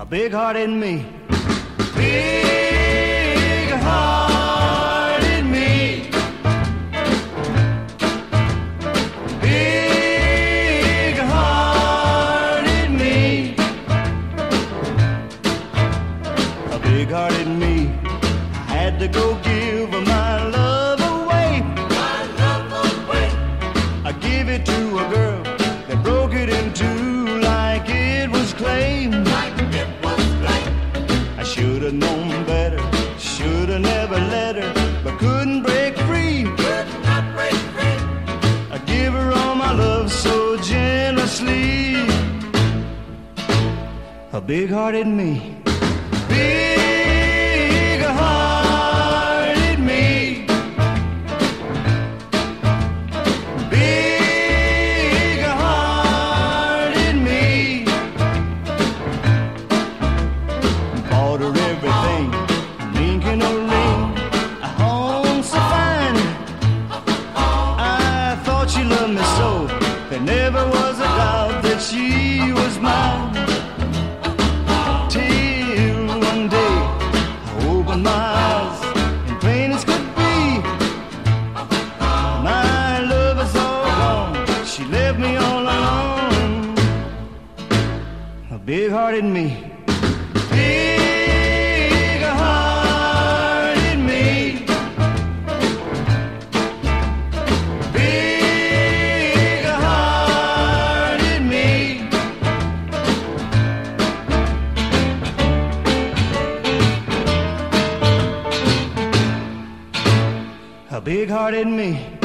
a big heart in me. Big heart in me. Big heart in me. A big heart in me. I had to go give my love away. My love away. I gave it to a girl that broke it in two like it was clay. Like it was clay. I should have known better, should have never let her, but couldn't break free. Could not break free. I give her all my love so generously. A big heart in me. Big heart in me. Big heart in me. Bought her everything, Lincoln a ring, a home so fine. I thought she loved me so, there never was a doubt that she was mine. Till one day I opened my eyes, and plain as could be, my love is all gone. She left me all alone. A big heart in me. Big heart in me. Big heart in me. A big heart in me.